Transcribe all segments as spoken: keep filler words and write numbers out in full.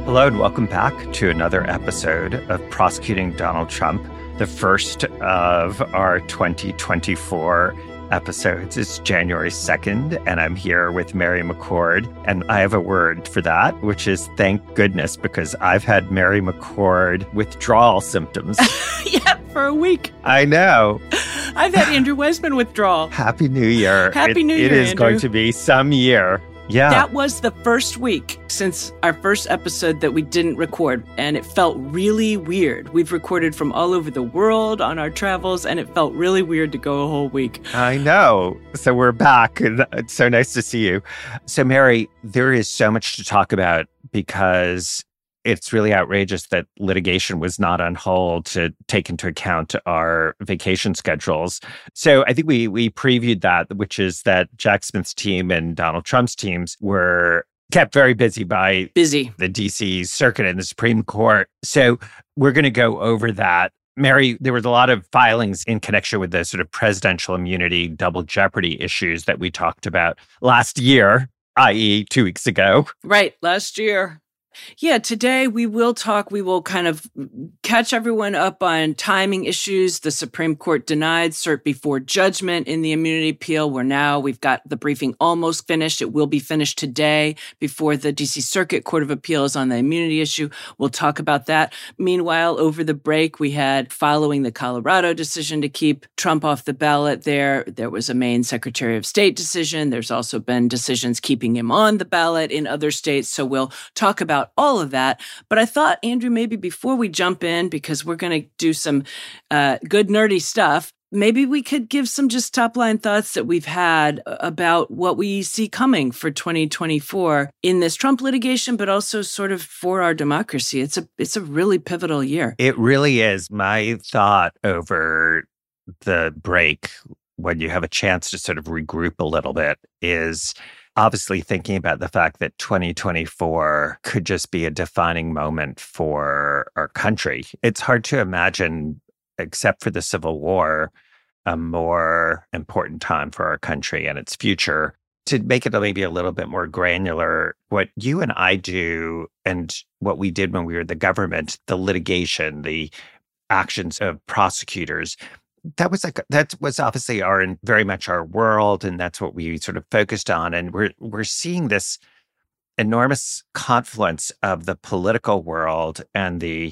Hello and welcome back to another episode of Prosecuting Donald Trump, the first of our twenty twenty-four episodes. It's January second, and I'm here with Mary McCord, and I have a word for that, which is thank goodness, because I've had Mary McCord withdrawal symptoms. Yeah, for a week. I know. I've had Andrew Weissman withdrawal. Happy New Year. Happy it, New Year, It is Andrew. going to be some year. Yeah. That was the first week since our first episode that we didn't record, and it felt really weird. We've recorded from all over the world on our travels, and it felt really weird to go a whole week. I know. So we're back, and it's so nice to see you. So, Mary, there is so much to talk about because it's really outrageous that litigation was not on hold to take into account our vacation schedules. So I think we we previewed that, which is that Jack Smith's team and Donald Trump's teams were kept very busy by Busy. the D C Circuit and the Supreme Court. So we're going to go over that. Mary, there was a lot of filings in connection with the sort of presidential immunity, double jeopardy issues that we talked about last year, that is two weeks ago. Right, last year. Yeah, today we will talk, we will kind of catch everyone up on timing issues. The Supreme Court denied cert before judgment in the immunity appeal. We're now, we've got the briefing almost finished. It will be finished today before the D C Circuit Court of Appeals on the immunity issue. We'll talk about that. Meanwhile, over the break, we had, following the Colorado decision to keep Trump off the ballot there, there was a Maine Secretary of State decision. There's also been decisions keeping him on the ballot in other states. So we'll talk about all of that. But I thought, Andrew, maybe before we jump in, because we're going to do some uh, good nerdy stuff, maybe we could give some just top-line thoughts that we've had about what we see coming for twenty twenty-four in this Trump litigation, but also sort of for our democracy. It's a it's a really pivotal year. It really is. My thought over the break, when you have a chance to sort of regroup a little bit, is obviously thinking about the fact that twenty twenty-four could just be a defining moment for our country. It's hard to imagine, except for the Civil War, a more important time for our country and its future. To make it maybe a little bit more granular, what you and I do and what we did when we were the government, the litigation, the actions of prosecutors, That was like that was obviously our very much our world, and that's what we sort of focused on. And we're we're seeing this enormous confluence of the political world and the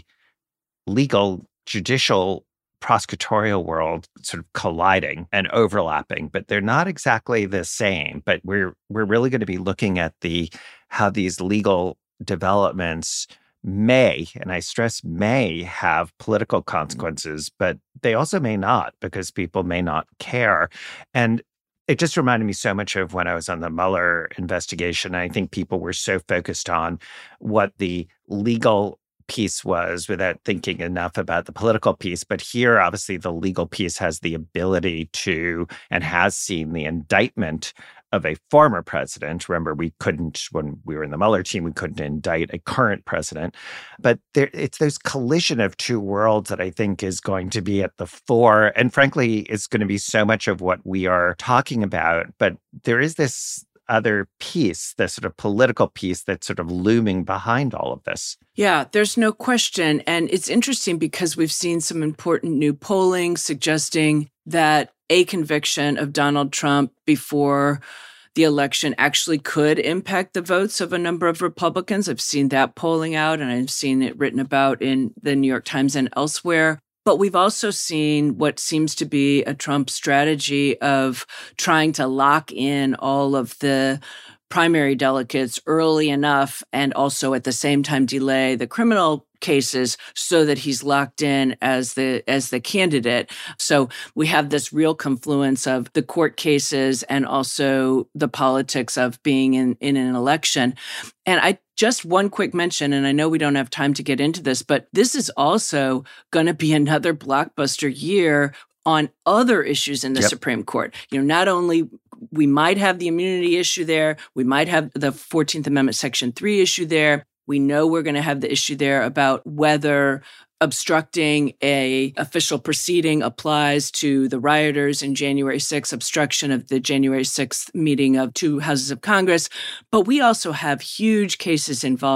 legal, judicial, prosecutorial world sort of colliding and overlapping, but they're not exactly the same. But we're we're really going to be looking at the how these legal developments may, and I stress may, have political consequences, but they also may not, because people may not care. And it just reminded me so much of when I was on the Mueller investigation. I think people were so focused on what the legal piece was without thinking enough about the political piece. But here, obviously, the legal piece has the ability to, and has seen the indictment of a former president. Remember, we couldn't, when we were in the Mueller team, we couldn't indict a current president. But there, it's those collision of two worlds that I think is going to be at the fore. And frankly, it's going to be so much of what we are talking about. But there is this other piece, this sort of political piece that's sort of looming behind all of this. Yeah, there's no question. And it's interesting because we've seen some important new polling suggesting that a conviction of Donald Trump before the election actually could impact the votes of a number of Republicans. I've seen that polling out, and I've seen it written about in the New York Times and elsewhere. But we've also seen what seems to be a Trump strategy of trying to lock in all of the primary delegates early enough, and also at the same time delay the criminal cases so that he's locked in as the as the candidate. So we have this real confluence of the court cases and also the politics of being in, in an election. And I just one quick mention, and I know we don't have time to get into this, but this is also going to be another blockbuster year on other issues in the yep. Supreme Court. You know, not only we might have the immunity issue there, we might have the fourteenth Amendment Section three issue there. We know we're going to have the issue there about whether obstructing a official proceeding applies to the rioters in January sixth, obstruction of the January sixth meeting of two houses of Congress. But we also have huge cases involving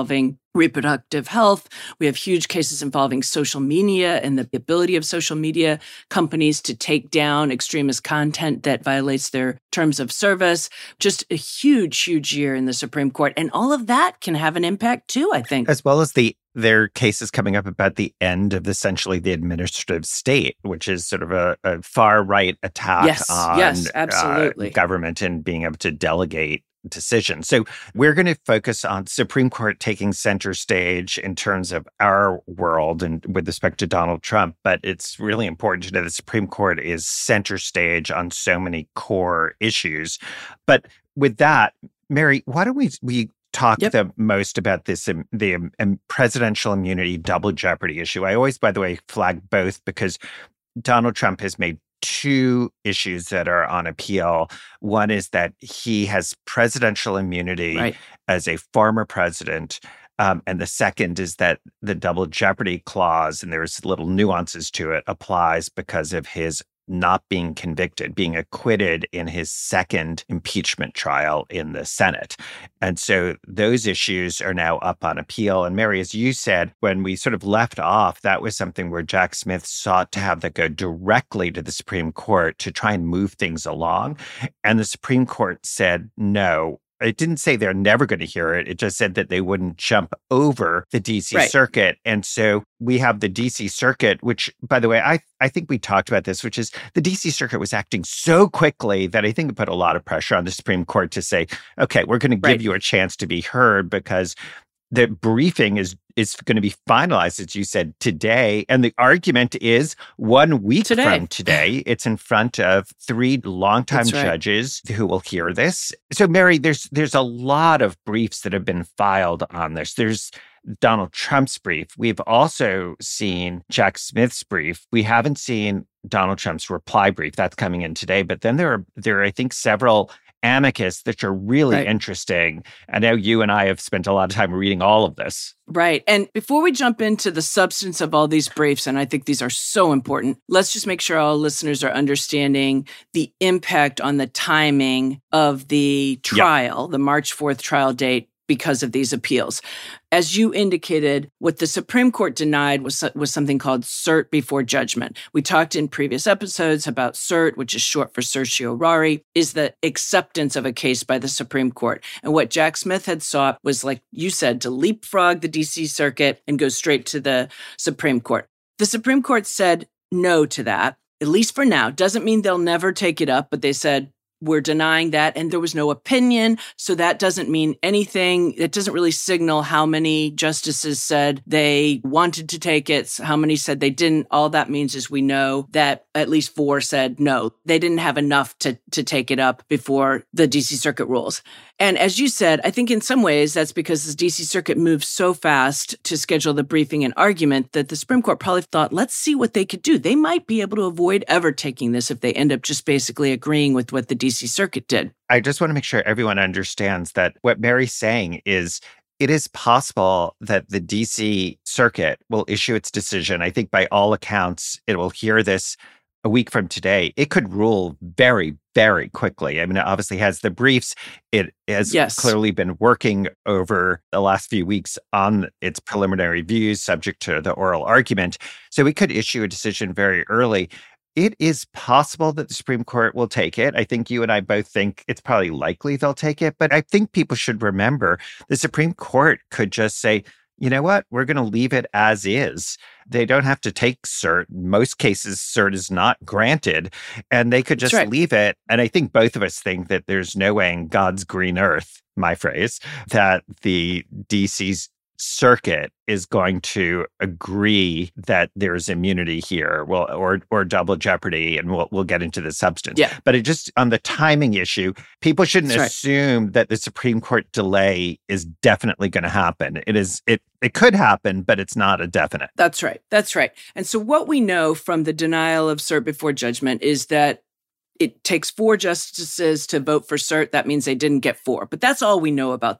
reproductive health. We have huge cases involving social media and the ability of social media companies to take down extremist content that violates their terms of service. Just a huge, huge year in the Supreme Court. And all of that can have an impact too, I think. As well as the there are cases coming up about the end of essentially the administrative state, which is sort of a, a far-right attack yes, on yes, absolutely. Uh, government and being able to delegate decision. So we're going to focus on Supreme Court taking center stage in terms of our world and with respect to Donald Trump. But it's really important to know the Supreme Court is center stage on so many core issues. But with that, Mary, why don't we we talk yep. the most about this, um, the um, presidential immunity double jeopardy issue? I always, by the way, flag both because Donald Trump has made two issues that are on appeal. One is that he has presidential immunity right. as a former president. Um, and the second is that the double jeopardy clause, and there's little nuances to it, applies because of his not being convicted, being acquitted in his second impeachment trial in the Senate. And so those issues are now up on appeal. And Mary, as you said, when we sort of left off, that was something where Jack Smith sought to have that go directly to the Supreme Court to try and move things along. And the Supreme Court said, no. It didn't say they're never going to hear it. It just said that they wouldn't jump over the D C right. Circuit. And so we have the D C Circuit, which, by the way, I, I think we talked about this, which is the D C Circuit was acting so quickly that I think it put a lot of pressure on the Supreme Court to say, okay, we're going to give right. you a chance to be heard because the briefing is is going to be finalized, as you said, today. And the argument is one week today. from today. It's in front of three longtime right. judges who will hear this. So, Mary, there's there's a lot of briefs that have been filed on this. There's Donald Trump's brief. We've also seen Jack Smith's brief. We haven't seen Donald Trump's reply brief. That's coming in today. But then there are, there are I think, several amicus that are really right. interesting. I know you and I have spent a lot of time reading all of this. Right. And before we jump into the substance of all these briefs, and I think these are so important, let's just make sure all listeners are understanding the impact on the timing of the trial, yep. the March fourth trial date, because of these appeals. As you indicated, what the Supreme Court denied was, was something called cert before judgment. We talked in previous episodes about cert, which is short for certiorari, is the acceptance of a case by the Supreme Court. And what Jack Smith had sought was, like you said, to leapfrog the D C Circuit and go straight to the Supreme Court. The Supreme Court said no to that, at least for now. Doesn't mean they'll never take it up, but they said, we're denying that, and there was no opinion, so that doesn't mean anything. It doesn't really signal how many justices said they wanted to take it, how many said they didn't. All that means is we know that at least four said no. They didn't have enough to, to take it up before the D C Circuit rules. And as you said, I think in some ways that's because the D C Circuit moved so fast to schedule the briefing and argument that the Supreme Court probably thought, let's see what they could do. They might be able to avoid ever taking this if they end up just basically agreeing with what the D C Circuit did. I just want to make sure everyone understands that what Mary's saying is it is possible that the D C Circuit will issue its decision. I think by all accounts, it will hear this a week from today. It could rule very, very quickly. I mean, it obviously has the briefs. It has yes. clearly been working over the last few weeks on its preliminary views subject to the oral argument. So we could issue a decision very early. It is possible that the Supreme Court will take it. I think you and I both think it's probably likely they'll take it. But I think people should remember the Supreme Court could just say, you know what, we're going to leave it as is. They don't have to take cert. Most cases, cert is not granted, and they could just right. leave it. And I think both of us think that there's no way in God's green earth, my phrase, that the D C's Circuit is going to agree that there's immunity here, well, or or double jeopardy, and we'll we'll get into the substance. Yeah. But it just on the timing issue, people shouldn't That's assume right. that the Supreme Court delay is definitely going to happen. It is it it could happen, but it's not a definite. That's right. That's right. And so what we know from the denial of cert before judgment is that it takes four justices to vote for cert. That means they didn't get four. But that's all we know about the vote.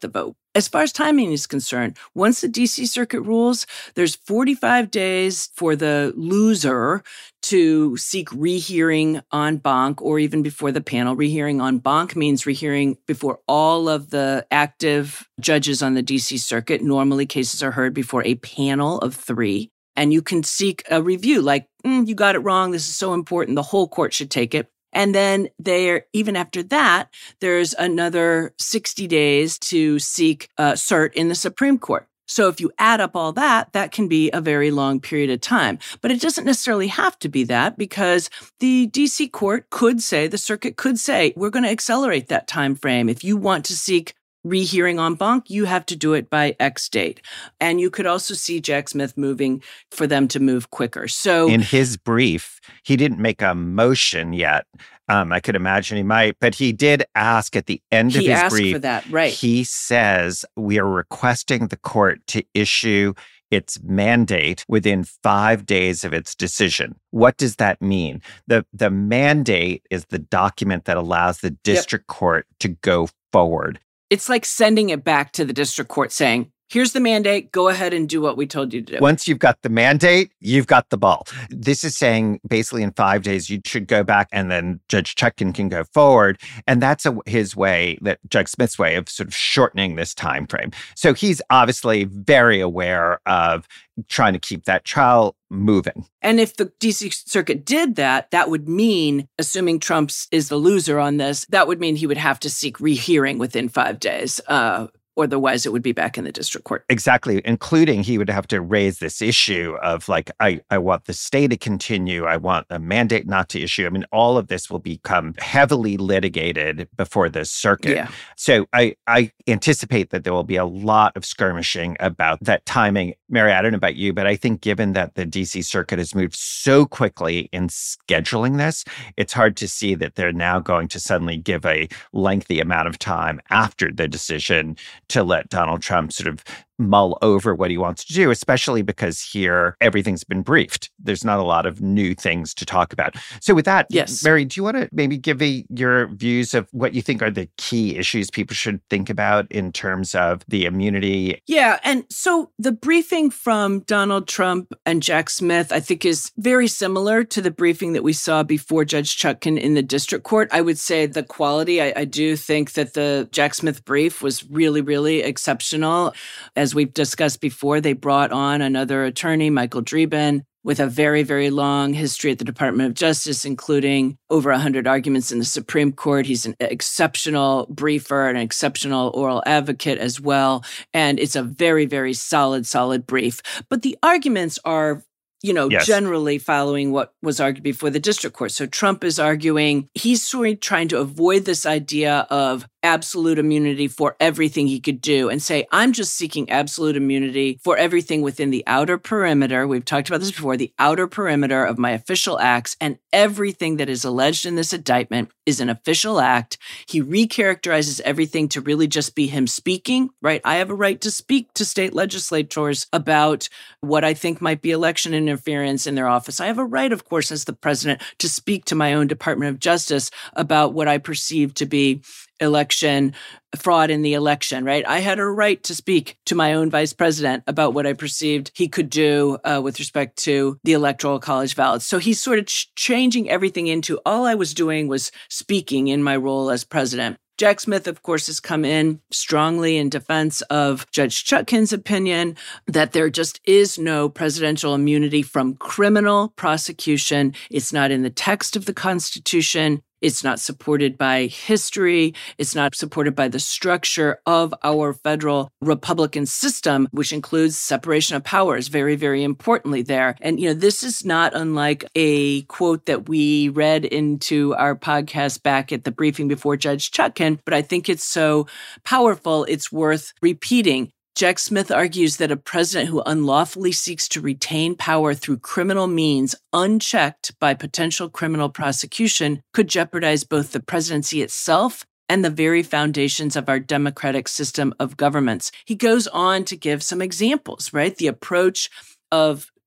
As far as timing is concerned, once the D C Circuit rules, there's forty-five days for the loser to seek rehearing en banc or even before the panel. Rehearing en banc means rehearing before all of the active judges on the D C Circuit. Normally, cases are heard before a panel of three. And you can seek a review like, mm, you got it wrong. This is so important. The whole court should take it. And then there, even after that, there's another sixty days to seek uh, cert in the Supreme Court. So if you add up all that, that can be a very long period of time. But it doesn't necessarily have to be that, because the D C court could say, the circuit could say, we're going to accelerate that time frame. If you want to seek rehearing en banc, you have to do it by X date. And you could also see Jack Smith moving for them to move quicker. So in his brief, he didn't make a motion yet. Um, I could imagine he might, but he did ask at the end of he his asked brief. for that, right? He says, we are requesting the court to issue its mandate within five days of its decision. What does that mean? The, the mandate is the document that allows the district yep. court to go forward. It's like sending it back to the district court saying, here's the mandate, go ahead and do what we told you to do. Once you've got the mandate, you've got the ball. This is saying basically in five days, you should go back and then Judge Chutkan can go forward. And that's a, his way, that Judge Smith's way of sort of shortening this time frame. So he's obviously very aware of trying to keep that trial moving. And if the D C Circuit did that, that would mean, assuming Trump is the loser on this, that would mean he would have to seek rehearing within five days. Uh, Otherwise, it would be back in the district court. Exactly, including he would have to raise this issue of like, I, I want the stay to continue. I want a mandate not to issue. I mean, all of this will become heavily litigated before the circuit. Yeah. So I, I anticipate that there will be a lot of skirmishing about that timing. Mary, I don't know about you, but I think given that the D C Circuit has moved so quickly in scheduling this, it's hard to see that they're now going to suddenly give a lengthy amount of time after the decision to let Donald Trump sort of mull over what he wants to do, especially because here everything's been briefed. There's not a lot of new things to talk about. So with that, yes. Mary, do you want to maybe give a, your views of what you think are the key issues people should think about in terms of the immunity? Yeah. And so the briefing from Donald Trump and Jack Smith, I think, is very similar to the briefing that we saw before Judge Chutkan in the district court. I would say the quality, I, I do think that the Jack Smith brief was really, really exceptional. As we've discussed before, they brought on another attorney, Michael Dreeben, with a very, very long history at the Department of Justice, including over one hundred arguments in the Supreme Court. He's an exceptional briefer, an exceptional oral advocate as well. And it's a very, very solid, solid brief. But the arguments are, you know, yes. generally following what was argued before the district court. So Trump is arguing, he's sort of trying to avoid this idea of absolute immunity for everything he could do and say, I'm just seeking absolute immunity for everything within the outer perimeter. We've talked about this before, the outer perimeter of my official acts, and everything that is alleged in this indictment is an official act. He recharacterizes everything to really just be him speaking, right? I have a right to speak to state legislators about what I think might be election interference in their office. I have a right, of course, as the president, to speak to my own Department of Justice about what I perceive to be election fraud in the election, right? I had a right to speak to my own vice president about what I perceived he could do uh, with respect to the electoral college ballots. So he's sort of ch- changing everything into all I was doing was speaking in my role as president. Jack Smith, of course, has come in strongly in defense of Judge Chutkan's opinion that there just is no presidential immunity from criminal prosecution. It's not in the text of the Constitution. It's not supported by history. It's not supported by the structure of our federal Republican system, which includes separation of powers, very, very importantly there. And, you know, this is not unlike a quote that we read into our podcast back at the briefing before Judge Chutkan, but I think it's so powerful, it's worth repeating. Jack Smith argues that a president who unlawfully seeks to retain power through criminal means, unchecked by potential criminal prosecution, could jeopardize both the presidency itself and the very foundations of our democratic system of governments. He goes on to give some examples, right? The approach of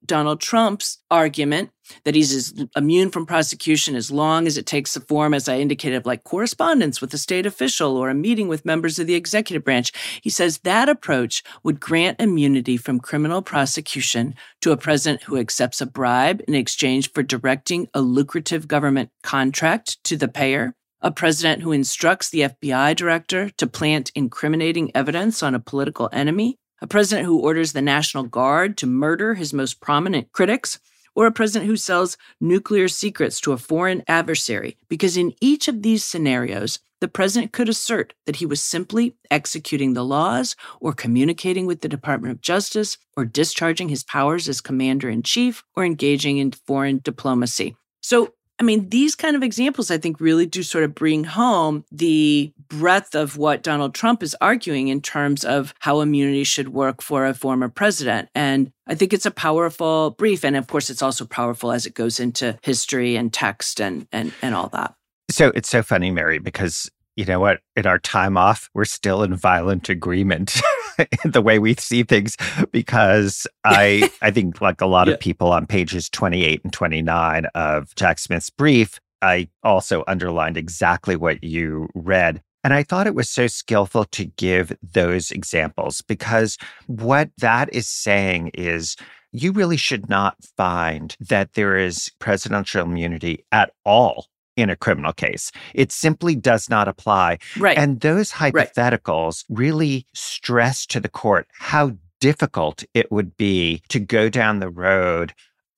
Donald Trump's argument that he's as immune from prosecution as long as it takes the form, as I indicated, of like correspondence with a state official or a meeting with members of the executive branch. He says that approach would grant immunity from criminal prosecution to a president who accepts a bribe in exchange for directing a lucrative government contract to the payer, a president who instructs the F B I director to plant incriminating evidence on a political enemy, a president who orders the National Guard to murder his most prominent critics, or a president who sells nuclear secrets to a foreign adversary, because in each of these scenarios, the president could assert that he was simply executing the laws or communicating with the Department of Justice or discharging his powers as commander-in-chief or engaging in foreign diplomacy. So, I mean, these kind of examples, I think, really do sort of bring home the breadth of what Donald Trump is arguing in terms of how immunity should work for a former president. And I think it's a powerful brief. And of course, it's also powerful as it goes into history and text and and, and all that. So it's so funny, Mary, because you know what? In our time off, we're still in violent agreement in the way we see things, because I I think like a lot yeah. of people on pages twenty-eight and twenty-nine of Jack Smith's brief, I also underlined exactly what you read. And I thought it was so skillful to give those examples, because what that is saying is you really should not find that there is presidential immunity at all in a criminal case. It simply does not apply. Right. And those hypotheticals right. really stress to the court how difficult it would be to go down the road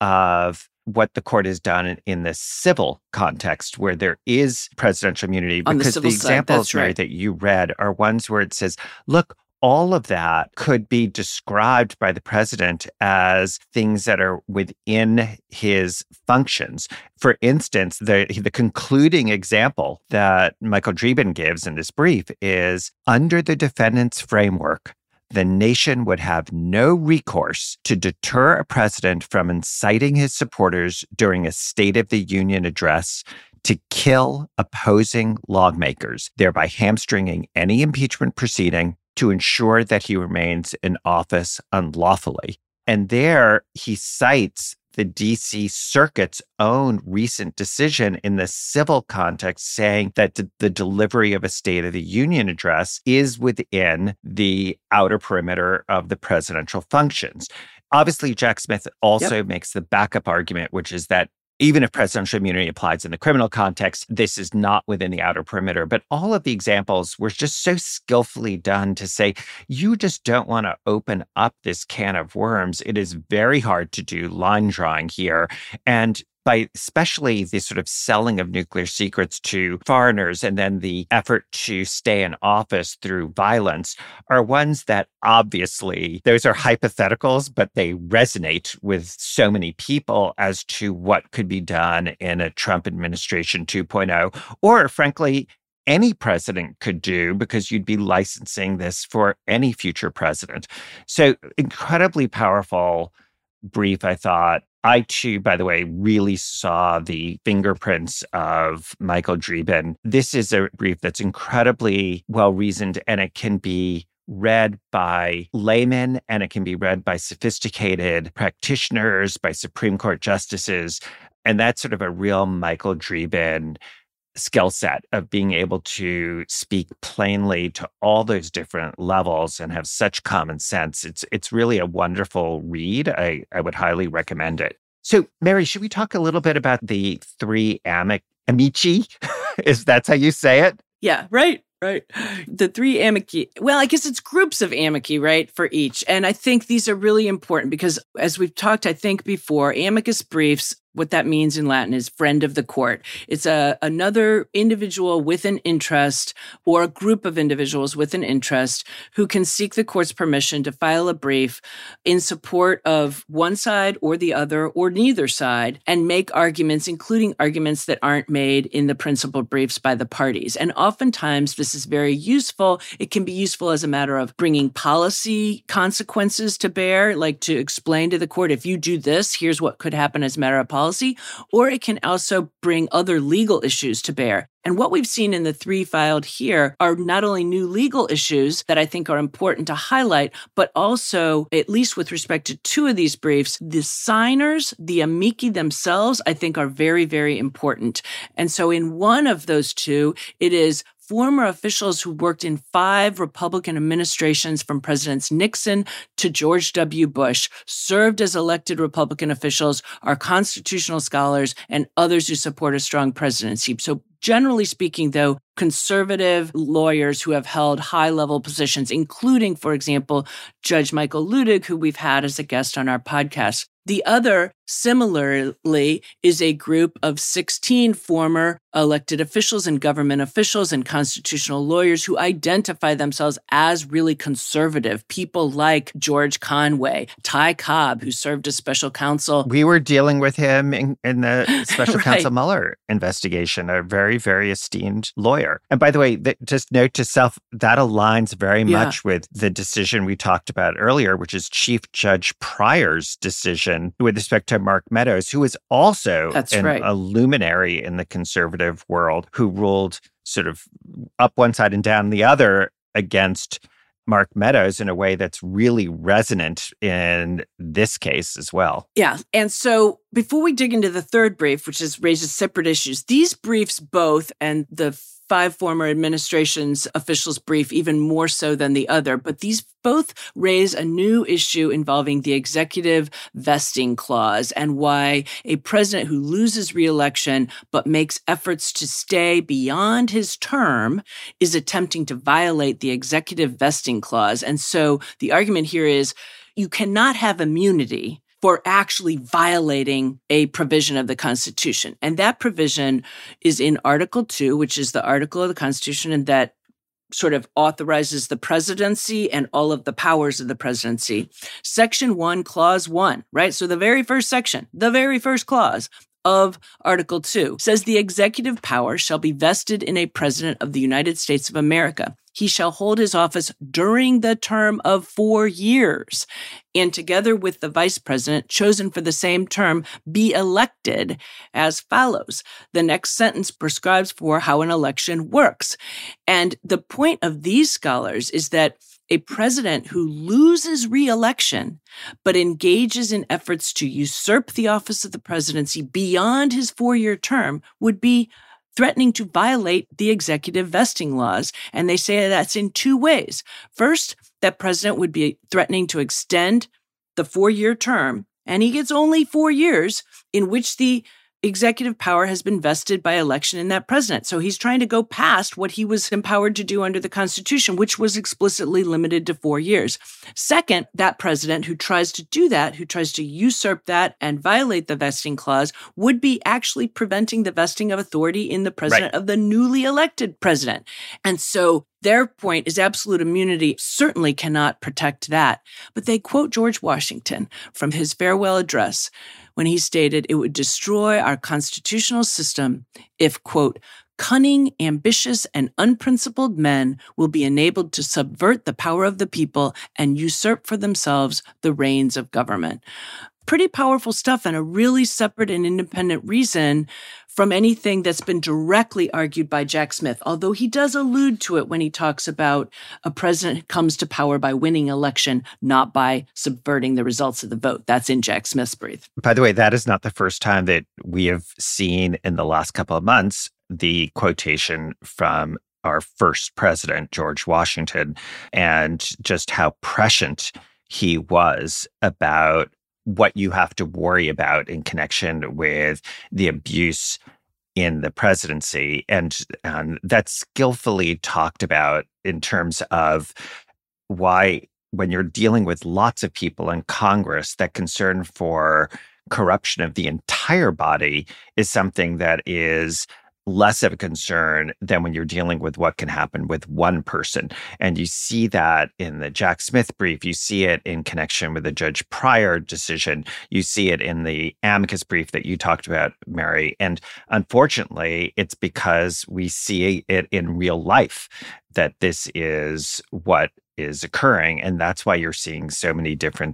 of what the court has done in, in the civil context, where there is presidential immunity. On because the, the examples, side, Mary, right. that you read are ones where it says, look, all of that could be described by the president as things that are within his functions. For instance, the, the concluding example that Michael Dreeben gives in this brief is, under the defendant's framework, the nation would have no recourse to deter a president from inciting his supporters during a State of the Union address to kill opposing lawmakers, thereby hamstringing any impeachment proceeding to ensure that he remains in office unlawfully. And there he cites the D C Circuit's own recent decision in the civil context, saying that d- the delivery of a State of the Union address is within the outer perimeter of the presidential functions. Obviously, Jack Smith also yep. makes the backup argument, which is that even if presidential immunity applies in the criminal context, this is not within the outer perimeter. But all of the examples were just so skillfully done to say, you just don't want to open up this can of worms. It is very hard to do line drawing here. And by especially the sort of selling of nuclear secrets to foreigners and then the effort to stay in office through violence are ones that obviously, those are hypotheticals, but they resonate with so many people as to what could be done in a Trump administration two point oh, or frankly, any president could do, because you'd be licensing this for any future president. So incredibly powerful brief, I thought. I, too, by the way, really saw the fingerprints of Michael Dreeben. This is a brief that's incredibly well-reasoned, and it can be read by laymen, and it can be read by sophisticated practitioners, by Supreme Court justices. And that's sort of a real Michael Dreeben skill set of being able to speak plainly to all those different levels and have such common sense. It's it's really a wonderful read. I, I would highly recommend it. So, Mary, should we talk a little bit about the three amic- amici? Is that how you say it? Yeah, right. Right. The three amici, well, I guess it's groups of amici, right, for each. And I think these are really important because, as we've talked, I think before, amicus briefs, what that means in Latin is friend of the court. It's a another individual with an interest or a group of individuals with an interest who can seek the court's permission to file a brief in support of one side or the other or neither side and make arguments, including arguments that aren't made in the principal briefs by the parties. And oftentimes this is very useful. It can be useful as a matter of bringing policy consequences to bear, like to explain to the court, if you do this, here's what could happen as a matter of policy. policy, or it can also bring other legal issues to bear. And what we've seen in the three filed here are not only new legal issues that I think are important to highlight, but also, at least with respect to two of these briefs, the signers, the amici themselves, I think are very, very important. And so in one of those two, it is former officials who worked in five Republican administrations from Presidents Nixon to George W. Bush, served as elected Republican officials, are constitutional scholars, and others who support a strong presidency. So generally speaking, though, conservative lawyers who have held high-level positions, including, for example, Judge Michael Luttig, who we've had as a guest on our podcast. The other, similarly, is a group of sixteen former elected officials and government officials and constitutional lawyers who identify themselves as really conservative. People like George Conway, Ty Cobb, who served as special counsel. We were dealing with him in, in the special right. counsel Mueller investigation, a very, very esteemed lawyer. And by the way, th- just note to self, that aligns very Yeah. much with the decision we talked about earlier, which is Chief Judge Pryor's decision with respect to Mark Meadows, who is also That's an, right. a luminary in the conservative world, who ruled sort of up one side and down the other against Mark Meadows in a way that's really resonant in this case as well. Yeah. And so before we dig into the third brief, which is raises separate issues, these briefs both, and the five former administrations officials brief even more so than the other, but these both raise a new issue involving the executive vesting clause and why a president who loses re-election but makes efforts to stay beyond his term is attempting to violate the executive vesting clause. And so the argument here is you cannot have immunity for actually violating a provision of the Constitution. And that provision is in Article two, which is the article of the Constitution, and that sort of authorizes the presidency and all of the powers of the presidency. Section one, Clause one, right? So the very first section, the very first clause of Article two says the executive power shall be vested in a president of the United States of America. He shall hold his office during the term of four years, and together with the vice president chosen for the same term, be elected as follows. The next sentence prescribes for how an election works. And the point of these scholars is that a president who loses re-election but engages in efforts to usurp the office of the presidency beyond his four-year term would be threatening to violate the executive vesting laws. And they say that's in two ways. First, that president would be threatening to extend the four-year term, and he gets only four years in which the executive power has been vested by election in that president. So he's trying to go past what he was empowered to do under the Constitution, which was explicitly limited to four years. Second, that president who tries to do that, who tries to usurp that and violate the vesting clause, would be actually preventing the vesting of authority in the president Right. of the newly elected president. And so their point is absolute immunity certainly cannot protect that. But they quote George Washington from his farewell address when he stated it would destroy our constitutional system if, quote, cunning, ambitious, and unprincipled men will be enabled to subvert the power of the people and usurp for themselves the reins of government. Pretty powerful stuff, and a really separate and independent reason from anything that's been directly argued by Jack Smith, although he does allude to it when he talks about a president comes to power by winning election, not by subverting the results of the vote. That's in Jack Smith's brief. By the way, that is not the first time that we have seen in the last couple of months the quotation from our first president, George Washington, and just how prescient he was about what you have to worry about in connection with the abuse in the presidency. And, and that's skillfully talked about in terms of why, when you're dealing with lots of people in Congress, that concern for corruption of the entire body is something that is less of a concern than when you're dealing with what can happen with one person. And you see that in the Jack Smith brief. You see it in connection with the Judge Pryor decision. You see it in the amicus brief that you talked about, Mary. And unfortunately, it's because we see it in real life that this is what is occurring. And that's why you're seeing so many different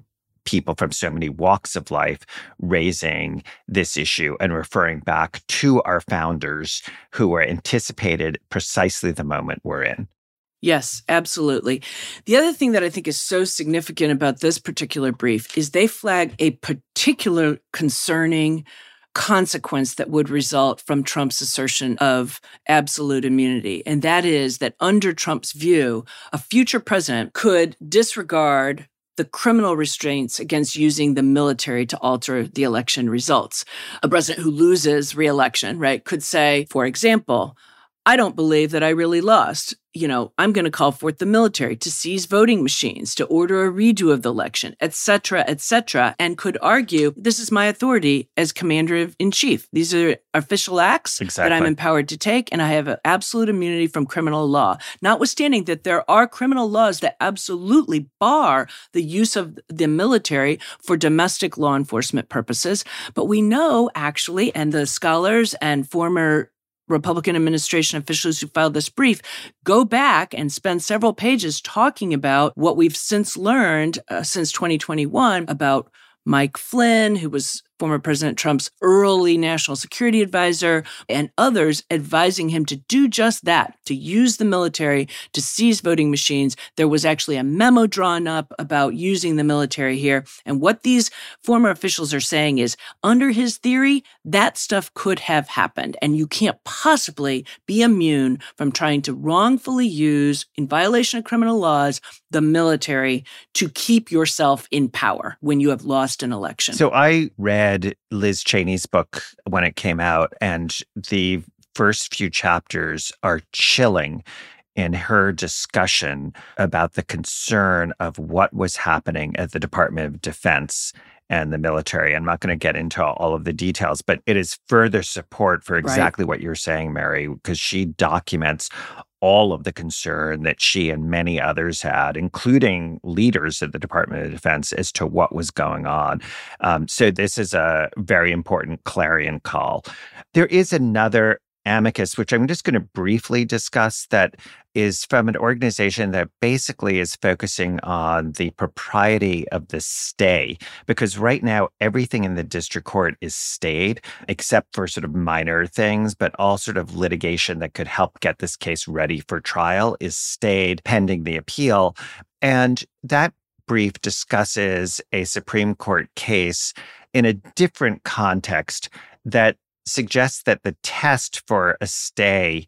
people from so many walks of life raising this issue and referring back to our founders who were anticipated precisely the moment we're in. Yes, absolutely. The other thing that I think is so significant about this particular brief is they flag a particular concerning consequence that would result from Trump's assertion of absolute immunity. And that is that under Trump's view, a future president could disregard the criminal restraints against using the military to alter the election results. A president who loses re-election, right, could say, for example, I don't believe that I really lost. You know, I'm going to call forth the military to seize voting machines, to order a redo of the election, et cetera, et cetera, and could argue this is my authority as commander-in-chief. These are official acts exactly. that I'm empowered to take, and I have absolute immunity from criminal law. Notwithstanding that there are criminal laws that absolutely bar the use of the military for domestic law enforcement purposes. But we know, actually, and the scholars and former Republican administration officials who filed this brief go back and spend several pages talking about what we've since learned uh, since twenty twenty-one about Mike Flynn, who was former President Trump's early national security advisor, and others advising him to do just that, to use the military to seize voting machines. There was actually a memo drawn up about using the military here. And what these former officials are saying is, under his theory, that stuff could have happened. And you can't possibly be immune from trying to wrongfully use, in violation of criminal laws, the military to keep yourself in power when you have lost an election. So I read Liz Cheney's book when it came out, and the first few chapters are chilling in her discussion about the concern of what was happening at the Department of Defense and the military. I'm not going to get into all of the details, but it is further support for exactly right. what you're saying, Mary, because she documents all of the concern that she and many others had, including leaders at the Department of Defense, as to what was going on. Um, so this is a very important clarion call. There is another amicus, which I'm just going to briefly discuss, that is from an organization that basically is focusing on the propriety of the stay, because right now everything in the district court is stayed, except for sort of minor things, but all sort of litigation that could help get this case ready for trial is stayed pending the appeal. And that brief discusses a Supreme Court case in a different context that suggests that the test for a stay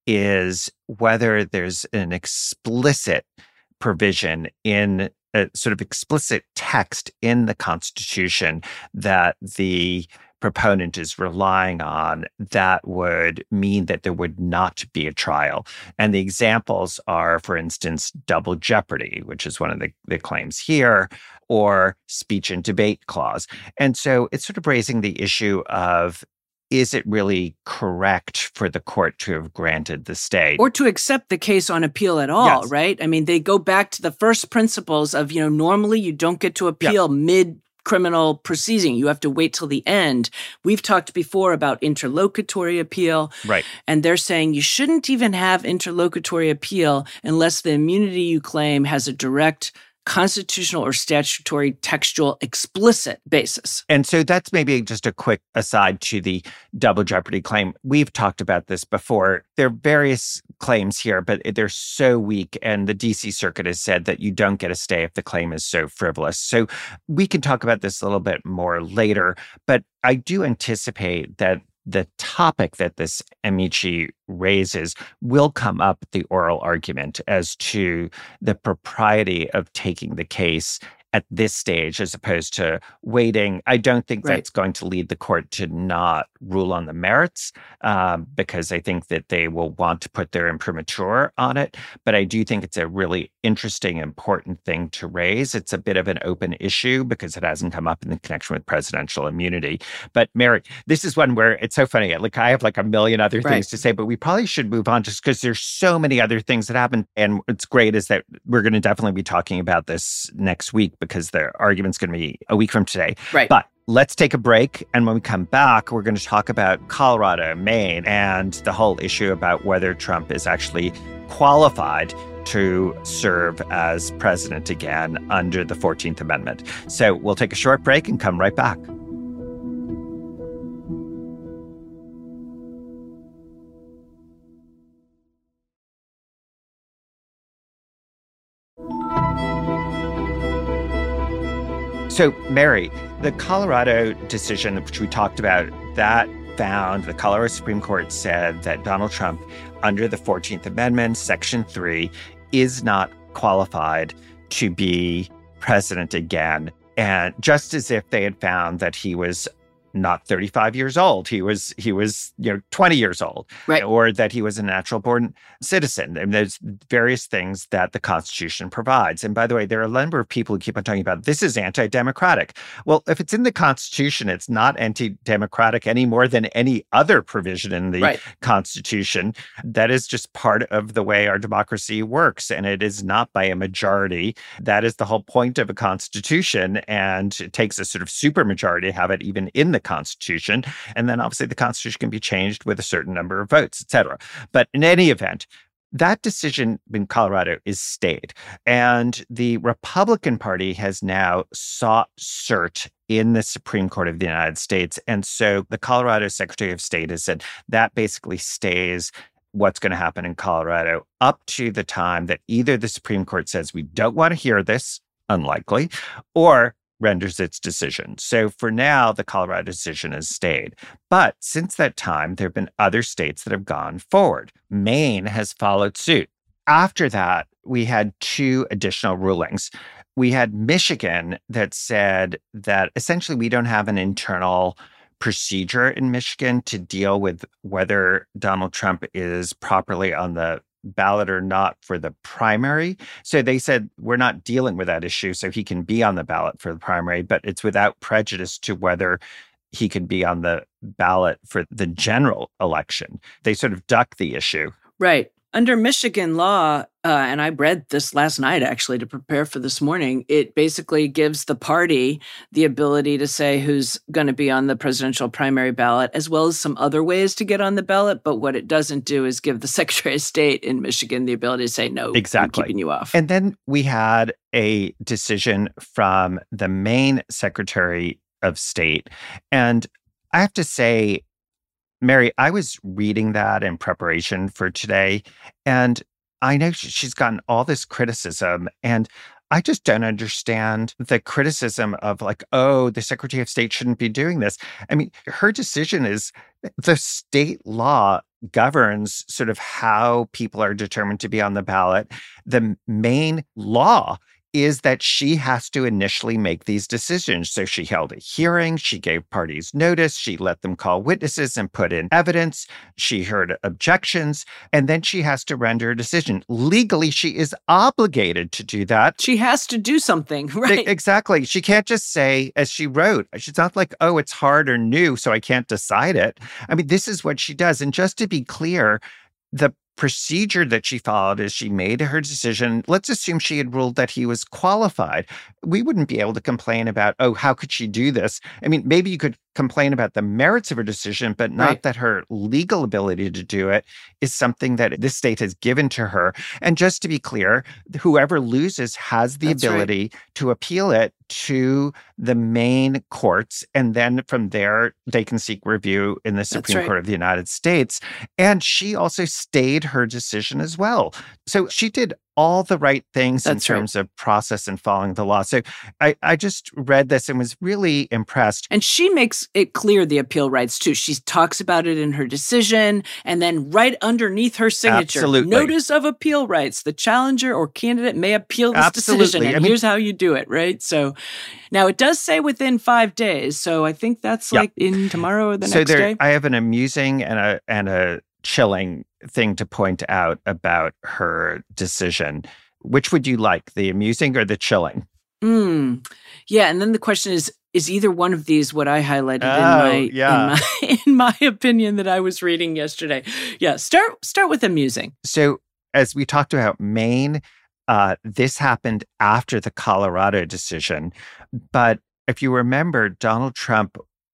is whether there's an explicit provision in a sort of explicit text in the Constitution that the proponent is relying on that would mean that there would not be a trial. And the examples are, for instance, double jeopardy, which is one of the, the claims here, or speech and debate clause. And so it's sort of raising the issue of, is it really correct for the court to have granted the stay? Or to accept the case on appeal at all, yes. right? I mean, they go back to the first principles of, you know, normally you don't get to appeal yep. mid criminal proceeding. You have to wait till the end. We've talked before about interlocutory appeal. Right. And they're saying you shouldn't even have interlocutory appeal unless the immunity you claim has a direct constitutional or statutory textual explicit basis. And so that's maybe just a quick aside to the double jeopardy claim. We've talked about this before. There are various claims here, but they're so weak. And the D C Circuit has said that you don't get a stay if the claim is so frivolous. So we can talk about this a little bit more later. But I do anticipate that the topic that this amici raises will come up at the oral argument as to the propriety of taking the case at this stage as opposed to waiting. I don't think right. that's going to lead the court to not rule on the merits um, because I think that they will want to put their imprimatur on it. But I do think it's a really interesting, important thing to raise. It's a bit of an open issue because it hasn't come up in the connection with presidential immunity. But Mary, this is one where it's so funny. Like I have like a million other right. things to say, but we probably should move on just because there's so many other things that happen. And what's great is that we're going to definitely be talking about this next week, because the argument's going to be a week from today. Right. But let's take a break. And when we come back, we're going to talk about Colorado, Maine, and the whole issue about whether Trump is actually qualified to serve as president again under the fourteenth Amendment. So we'll take a short break and come right back. So, Mary, the Colorado decision, which we talked about, that found, the Colorado Supreme Court said that Donald Trump, under the fourteenth Amendment, Section three, is not qualified to be president again. And just as if they had found that he was not thirty-five years old, he was he was you know twenty years old, right, or that he was a natural born citizen. And there's various things that the Constitution provides. And by the way, there are a number of people who keep on talking about this is anti-democratic. Well, if it's in the Constitution, it's not anti-democratic any more than any other provision in the right. Constitution. That is just part of the way our democracy works, and it is not by a majority. That is the whole point of a Constitution, and it takes a sort of supermajority to have it even in the Constitution. And then obviously the Constitution can be changed with a certain number of votes, et cetera. But in any event, that decision in Colorado is stayed. And the Republican Party has now sought cert in the Supreme Court of the United States. And so the Colorado Secretary of State has said that basically stays what's going to happen in Colorado up to the time that either the Supreme Court says we don't want to hear this, unlikely, or renders its decision. So for now, the Colorado decision has stayed. But since that time, there have been other states that have gone forward. Maine has followed suit. After that, we had two additional rulings. We had Michigan that said that essentially we don't have an internal procedure in Michigan to deal with whether Donald Trump is properly on the ballot or not for the primary. So they said, we're not dealing with that issue, so he can be on the ballot for the primary, but it's without prejudice to whether he can be on the ballot for the general election. They sort of duck the issue. Right. Under Michigan law, uh, and I read this last night actually to prepare for this morning, it basically gives the party the ability to say who's going to be on the presidential primary ballot, as well as some other ways to get on the ballot. But what it doesn't do is give the Secretary of State in Michigan the ability to say, no, exactly. I'm keeping you off. And then we had a decision from the Maine Secretary of State. And I have to say, Mary, I was reading that in preparation for today, and I know she's gotten all this criticism, and I just don't understand the criticism of like, oh, the Secretary of State shouldn't be doing this. I mean, her decision is the state law governs sort of how people are determined to be on the ballot. The main law is that she has to initially make these decisions. So she held a hearing, she gave parties notice, she let them call witnesses and put in evidence, she heard objections, and then she has to render a decision. Legally, she is obligated to do that. She has to do something, right? Exactly. She can't just say, as she wrote, she's not like, oh, it's hard or new, so I can't decide it. I mean, this is what she does. And just to be clear, the procedure that she followed is she made her decision. Let's assume she had ruled that he was qualified. We wouldn't be able to complain about, oh, how could she do this? I mean, maybe you could complain about the merits of her decision, but not right. that her legal ability to do it is something that this state has given to her. And just to be clear, whoever loses has the That's ability right. to appeal it to the Maine courts. And then from there, they can seek review in the Supreme right. Court of the United States. And she also stayed her decision as well. So she did all the right things That's in terms right. of process and following the law. So I, I just read this and was really impressed. And she makes it clear the appeal rights too. She talks about it in her decision, and then right underneath her signature, Absolutely. notice of appeal rights. The challenger or candidate may appeal this Absolutely. decision, and I mean, here's how you do it, right? So now it does say within five days. So I think that's yeah. like in tomorrow or the so next there, day. I have an amusing and a and a chilling thing to point out about her decision. Which would you like, the amusing or the chilling? Mm. Yeah, and then the question is, is either one of these what I highlighted oh, in my yeah. in my in my opinion that I was reading yesterday? Yeah, start start with amusing. So as we talked about Maine, uh, this happened after the Colorado decision. But if you remember, Donald Trump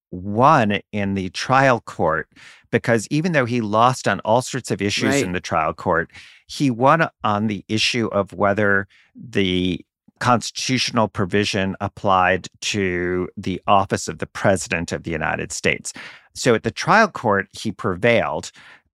won in the trial court because even though he lost on all sorts of issues Right. in the trial court, he won on the issue of whether the constitutional provision applied to the office of the president of the United States. So at the trial court, he prevailed,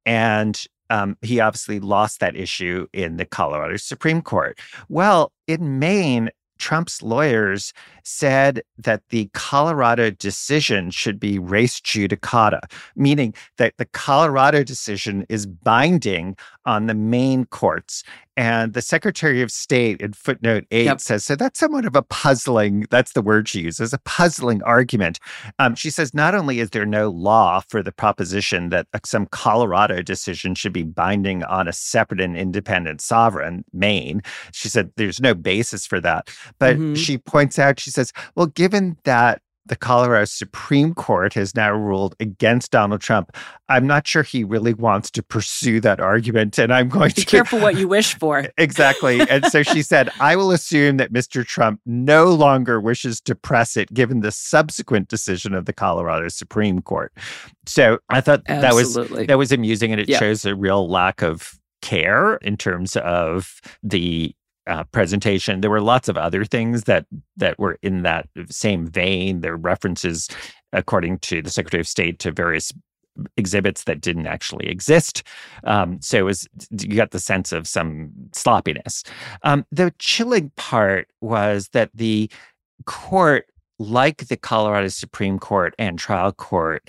and um, he obviously lost that issue in the Colorado Supreme Court. Well, in Maine, Trump's lawyers said that the Colorado decision should be res judicata, meaning that the Colorado decision is binding on the Maine courts. And the Secretary of State in footnote eight yep. says, so that's somewhat of a puzzling, that's the word she uses, a puzzling argument. Um, she says, not only is there no law for the proposition that some Colorado decision should be binding on a separate and independent sovereign, Maine, she said there's no basis for that. But mm-hmm. she points out, she says, well, given that the Colorado Supreme Court has now ruled against Donald Trump, I'm not sure he really wants to pursue that argument. And I'm going Be to... Be careful what you wish for. Exactly. And so she said, I will assume that Mister Trump no longer wishes to press it, given the subsequent decision of the Colorado Supreme Court. So I thought Absolutely. that was that was amusing, and it yeah. shows a real lack of care in terms of the Uh, presentation. There were lots of other things that that were in that same vein. There were references, according to the Secretary of State, to various exhibits that didn't actually exist. Um, so it was, you got the sense of some sloppiness. Um, the chilling part was that the court, like the Colorado Supreme Court and trial court,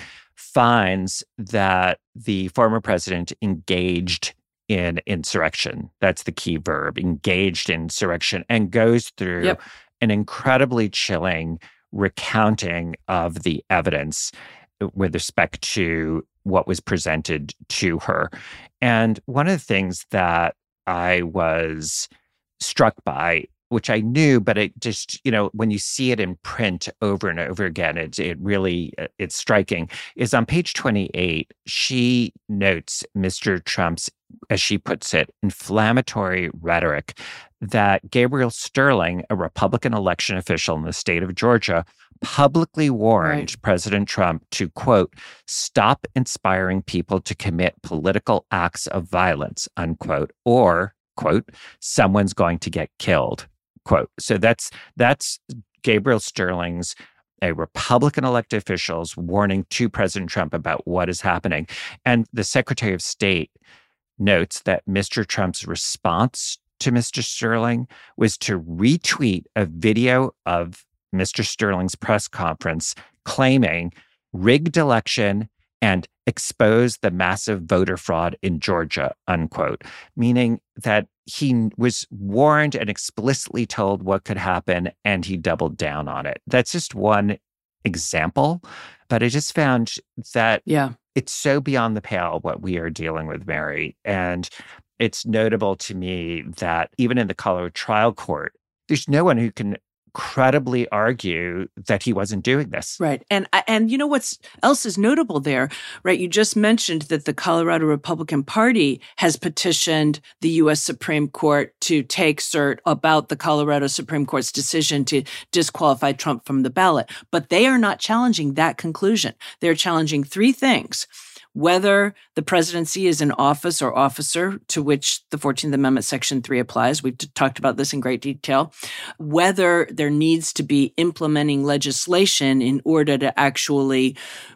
finds that the former president engaged in insurrection. That's the key verb, engaged in insurrection, and goes through yep. an incredibly chilling recounting of the evidence with respect to what was presented to her. And one of the things that I was struck by, which I knew, but it just, you know, when you see it in print over and over again, it, it really, it's striking, is on page twenty-eight, she notes Mister Trump's, as she puts it, inflammatory rhetoric that Gabriel Sterling, a Republican election official in the state of Georgia, publicly warned right. President Trump to, quote, stop inspiring people to commit political acts of violence, unquote, or, quote, someone's going to get killed, quote. So that's that's Gabriel Sterling's, a Republican elected official's warning to President Trump about what is happening. And the Secretary of State notes that Mister Trump's response to Mister Sterling was to retweet a video of Mister Sterling's press conference claiming rigged election and expose the massive voter fraud in Georgia, unquote, meaning that he was warned and explicitly told what could happen, and he doubled down on it. That's just one example, but I just found that yeah. it's so beyond the pale what we are dealing with, Mary. And it's notable to me that even in the Colorado trial court, there's no one who can credibly argue that he wasn't doing this. Right. And and you know what's else is notable there, right? You just mentioned that the Colorado Republican Party has petitioned the U S Supreme Court to take cert about the Colorado Supreme Court's decision to disqualify Trump from the ballot. But they are not challenging that conclusion. They're challenging three things: whether the presidency is an office or officer to which the fourteenth Amendment Section three applies. We've t- talked about this in great detail. Whether there needs to be implementing legislation in order to actually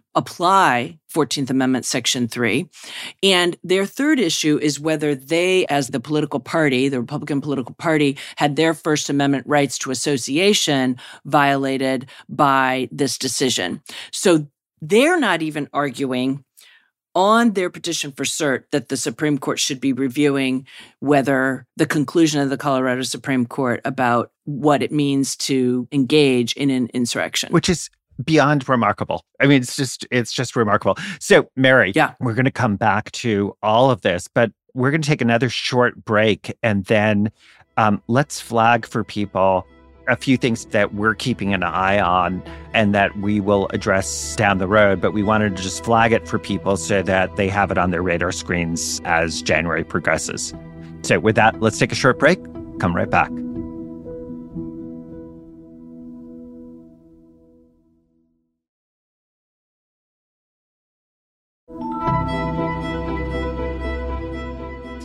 apply fourteenth Amendment Section three. And their third issue is whether they, as the political party, the Republican political party, had their First Amendment rights to association violated by this decision. So they're not even arguing on their petition for cert that the Supreme Court should be reviewing whether the conclusion of the Colorado Supreme Court about what it means to engage in an insurrection. Which is beyond remarkable. I mean, it's just it's just remarkable. So, Mary, yeah. we're going to come back to all of this, but we're going to take another short break, and then um, let's flag for people a few things that we're keeping an eye on and that we will address down the road, but we wanted to just flag it for people so that they have it on their radar screens as January progresses. So with that, let's take a short break. Come right back.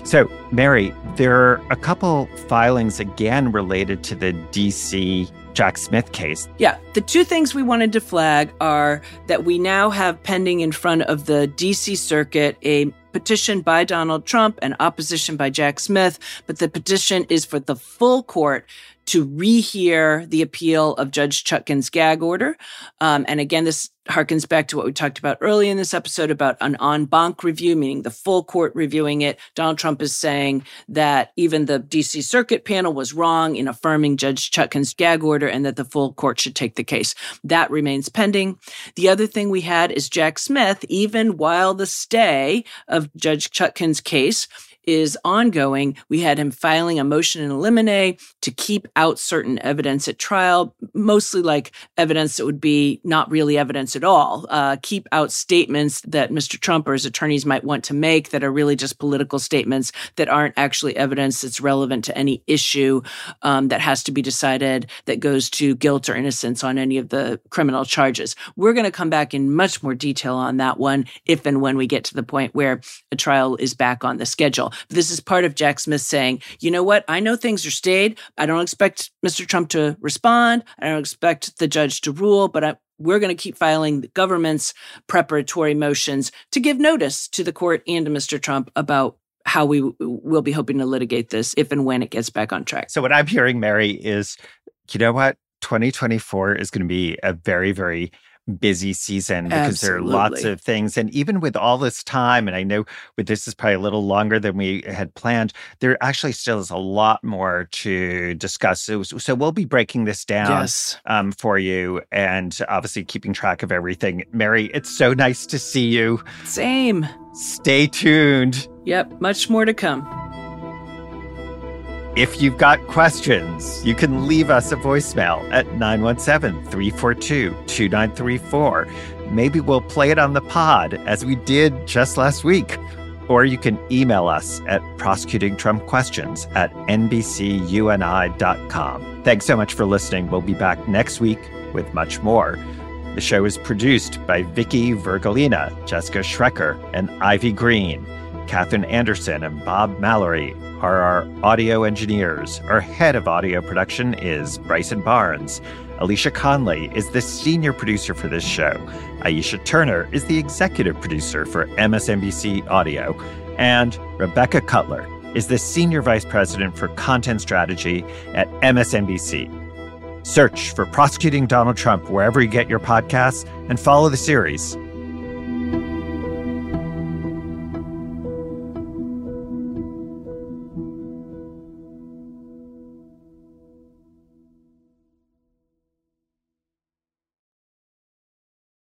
So, Mary, there are a couple filings again related to the D C Jack Smith case. Yeah. The two things we wanted to flag are that we now have pending in front of the D C Circuit a petition by Donald Trump and opposition by Jack Smith, but the petition is for the full court to rehear the appeal of Judge Chutkan's gag order. Um, and again, this harkens back to what we talked about early in this episode about an en banc review, meaning the full court reviewing it. Donald Trump is saying that even the D C Circuit panel was wrong in affirming Judge Chutkan's gag order and that the full court should take the case. That remains pending. The other thing we had is Jack Smith, even while the stay of Judge Chutkan's case is ongoing, we had him filing a motion in limine to keep out certain evidence at trial, mostly like evidence that would be not really evidence at all. Uh, keep out statements that Mister Trump or his attorneys might want to make that are really just political statements that aren't actually evidence that's relevant to any issue um, that has to be decided that goes to guilt or innocence on any of the criminal charges. We're going to come back in much more detail on that one if and when we get to the point where a trial is back on the schedule. This is part of Jack Smith saying, you know what? I know things are stayed. I don't expect Mister Trump to respond. I don't expect the judge to rule, but I, we're going to keep filing the government's preparatory motions to give notice to the court and to Mister Trump about how we will be hoping to litigate this if and when it gets back on track. So what I'm hearing, Mary, is, you know what? twenty twenty-four is going to be a very, very busy season because Absolutely. there are lots of things. And even with all this time, and I know with this is probably a little longer than we had planned, there actually still is a lot more to discuss. So, so we'll be breaking this down yes. um, for you and obviously keeping track of everything. Mary, it's so nice to see you. Same. Stay tuned. Yep, much more to come. If you've got questions, you can leave us a voicemail at nine one seven, three four two, two nine three four. Maybe we'll play it on the pod, as we did just last week. Or you can email us at prosecutingtrumpquestions at n b c u n i dot com. Thanks so much for listening. We'll be back next week with much more. The show is produced by Vicky Vergolina, Jessica Schrecker, and Ivy Green. Catherine Anderson and Bob Mallory are our audio engineers. Our head of audio production is Bryson Barnes. Alicia Conley is the senior producer for this show. Aisha Turner is the executive producer for M S N B C Audio. And Rebecca Cutler is the senior vice president for content strategy at M S N B C. Search for Prosecuting Donald Trump wherever you get your podcasts and follow the series